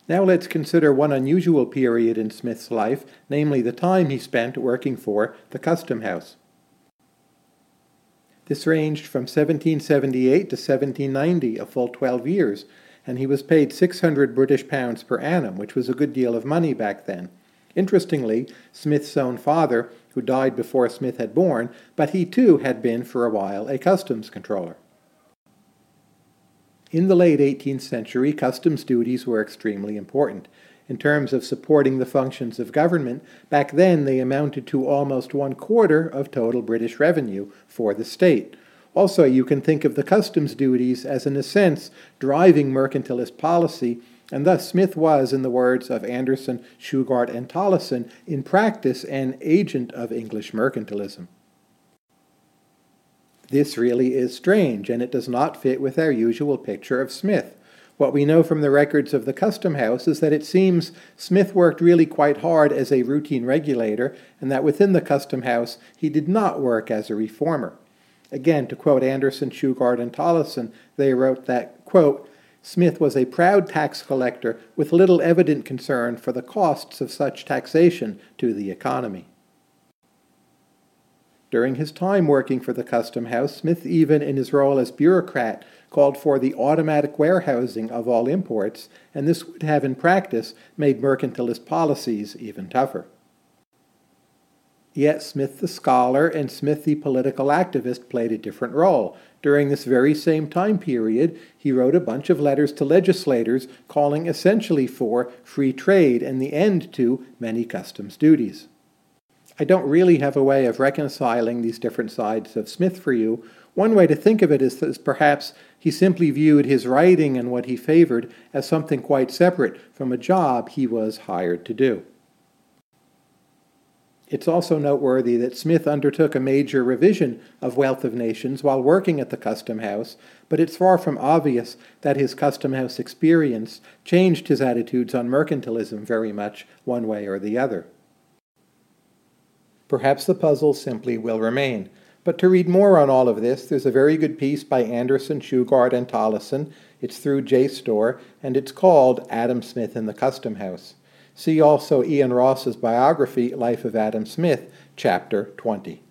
Now let's consider one unusual period in Smith's life, namely the time he spent working for the Custom House. This ranged from 1778 to 1790, a full 12 years, and he was paid 600 British pounds per annum, which was a good deal of money back then. Interestingly, Smith's own father, who died before Smith had born, but he too had been for a while a customs controller. In the late 18th century, customs duties were extremely important. In terms of supporting the functions of government, back then they amounted to almost 1/4 of total British revenue for the state. Also, you can think of the customs duties as, in a sense, driving mercantilist policy, and thus Smith was, in the words of Anderson, Shugart, and Tolleson, in practice an agent of English mercantilism. This really is strange, and it does not fit with our usual picture of Smith. What we know from the records of the Custom House is that it seems Smith worked really quite hard as a routine regulator, and that within the Custom House he did not work as a reformer. Again, to quote Anderson, Shugart, and Tolleson, they wrote that, quote, Smith was a proud tax collector with little evident concern for the costs of such taxation to the economy. During his time working for the Custom House, Smith, even in his role as bureaucrat, called for the automatic warehousing of all imports, and this would have in practice made mercantilist policies even tougher. Yet Smith the scholar and Smith the political activist played a different role. During this very same time period, he wrote a bunch of letters to legislators calling essentially for free trade and the end to many customs duties. I don't really have a way of reconciling these different sides of Smith for you. One way to think of it is that perhaps he simply viewed his writing and what he favored as something quite separate from a job he was hired to do. It's also noteworthy that Smith undertook a major revision of Wealth of Nations while working at the Custom House, but it's far from obvious that his Custom House experience changed his attitudes on mercantilism very much one way or the other. Perhaps the puzzle simply will remain. But to read more on all of this, there's a very good piece by Anderson, Shugart, and Tolleson. It's through JSTOR, and it's called Adam Smith in the Custom House. See also Ian Ross's biography, Life of Adam Smith, Chapter 20.